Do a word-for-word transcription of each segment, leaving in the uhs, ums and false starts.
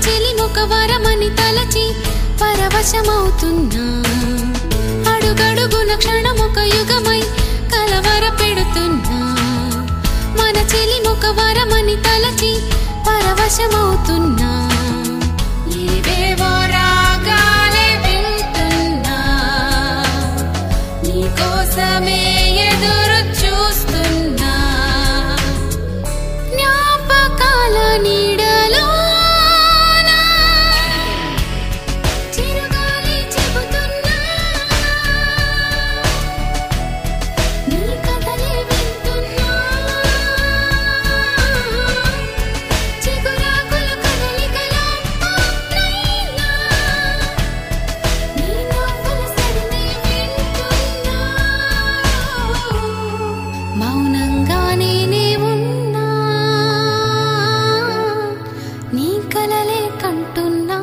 చెలిమొక వరమని తలచి పరవశమవుతున్నా అడుగడుగున క్షణమొక యుగమై కలవర పెడుతున్నా మన చెలిమొక వరమని తలచి పరవశమవుతున్నా ఏవేవో రాగాలే వింటున్నా నీకోసమే ఎదురు చూస్తున్నా జ్ఞాపకాల నీడలో చిరుగాలి చెబుతున్నా నీ కథలే వింటున్నా చిగురాకుల కదలికలో నైనా నీ నవ్వుల సరినే వింటున్నా మౌనంగానే నే ఉన్నా నీ కలలే కంటున్నా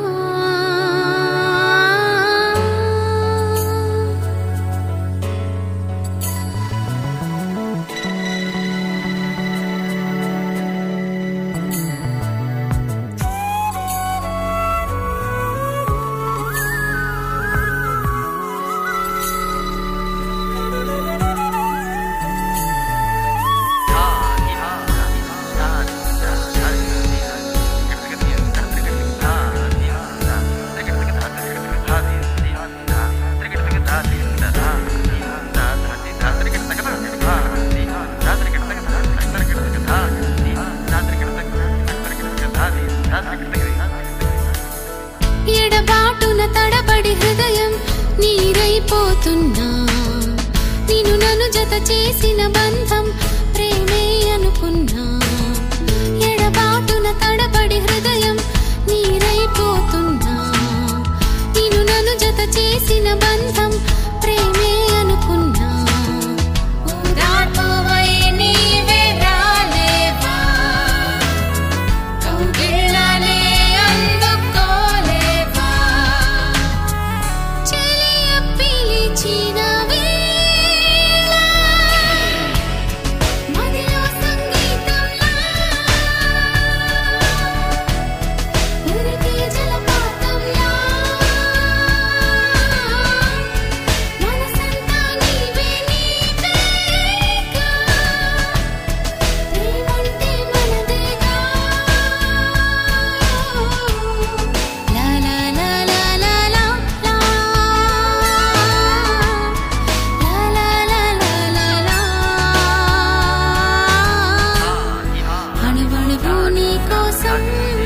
ఎడబాటున తడబడి హృదయం నీరైపోతున్నా నిన్ను నన్ను జత చేసిన బంధం ప్రేమే అనుకున్నా ఎడబాటున తడబడి హృదయం నీరైపోతున్నా నిన్ను నన్ను జత చేసిన బంధం ప్రేమే అనుకున్నా ఓదార్పువై నీవే రాలేవా కౌగిళ్ళనే అందుకోలేవా చెలియ పిలిచిన వేళ మదిలో సంగీతంలా ఉరికే జలపాతంలా మనసంతా నీవే నీవేగా ప్రేమంటే మనదేగా లా లా లా లా లా లా లా లా లా లా లా లా అణువణువు నీ కోసం